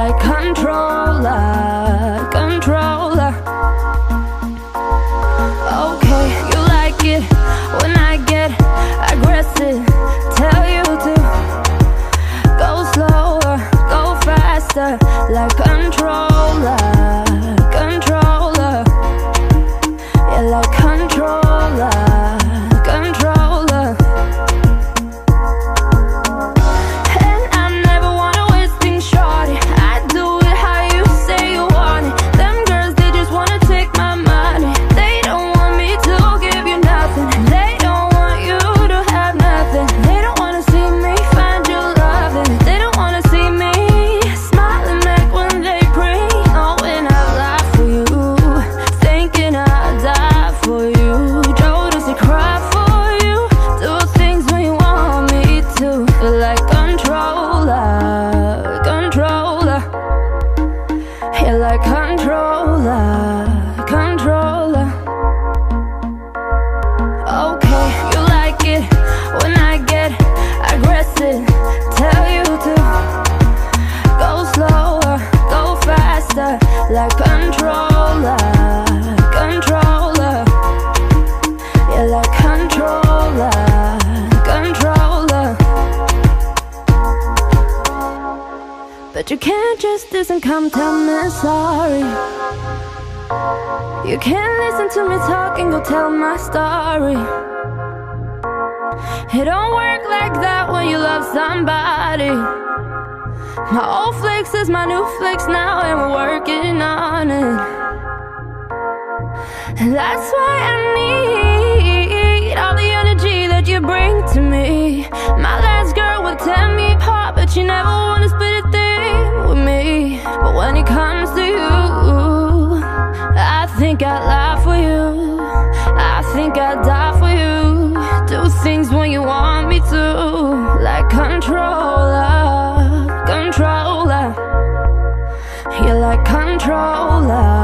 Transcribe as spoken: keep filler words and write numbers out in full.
like controller, controller. Okay, you like it when I get aggressive. Tell you to go slower, go faster, like controller, controller. Yeah, like controller, controller. And I never wanna waste things, shorty. I do it how you say you want it. Them girls, they just wanna take my money. They don't want me to give you nothing. They don't want you to have nothing. They don't wanna see me find you loving. They don't wanna see me smiling back when they pray. Knowing I lie for you, thinking I'd die for you. Joe, does he cry for you? Do things when you want me to. Feel like controller, controller. Yeah, like controller, controller. Okay, you like it when I get aggressive. Tell you to go slower, go faster, like controller, controller. Yeah, like controller, controller. But you can't just diss and come tell me sorry. You can't listen to me talk and go tell my story. It don't work like that when you love somebody. My old flex is my new flex now, and we're working on it. And that's why I need all the energy that you bring to me. My last girl would tear me apart, but she never wanna split a thing with me. But when it comes to you, I think I'd lie for you. I think I'd die for you. Do things when you want me to, like controller, controller. You're like controller.